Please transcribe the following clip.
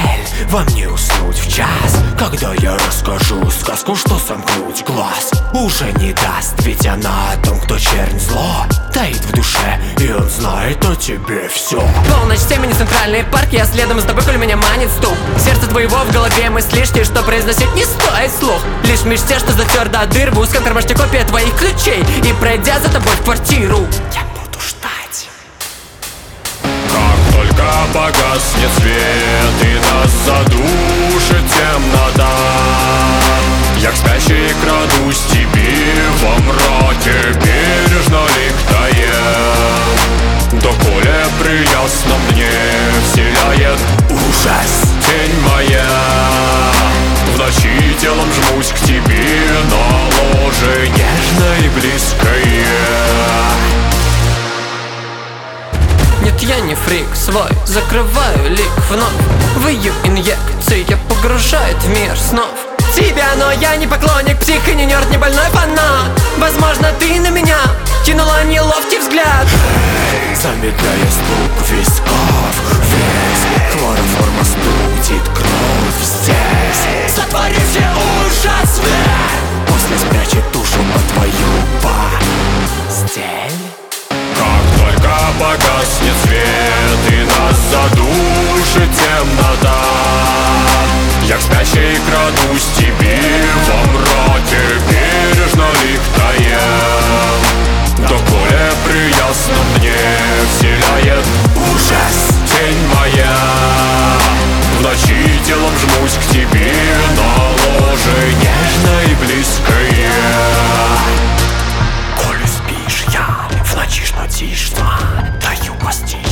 вам не уснуть в час, когда я расскажу сказку, что сомкнуть глаз уже не даст. Ведь она о том, кто чернь зло таит в душе, и он знает о тебе все. Полночь, темени, центральный парк, я следом с тобой, коль меня манит стук. Сердце твоего в голове мысли лишние, что произносить не стоит слух. Лишь в мечте, что затер до дыр, в узком кармашке копия твоих ключей. И пройдя за тобой в квартиру, я буду ждать. Как только погаснет свет и нас задушит темнота, я к спящей крадусь тебе во мраке, бережно лихтая. До поле приясно мне вселяет ужас тень моя. В ночи телом жмусь к тебе на ложе нежно и близкое. нет, я не фрик свой, закрываю лик вновь. Выю инъекции, я погружает в мир снов тебя, но я не поклонник, псих и не нерд, не больной фанат. Возможно, ты на меня кинула неловкий взгляд. Замедляя стук висков, весь хлороформ остудит кровь здесь. Сотвори все ужас, после спрячет душу под твою постель. Как только погаснет свет и нас задушит темнота, я к спящей крадусь тебе во мраке, бережно лихтая. До поля приясно мне вселяет ужас тень моя. В ночи телом жмусь к тебе на ложе нежно и близкое. Коли спишь, я в ночи, что тишь, даю постель.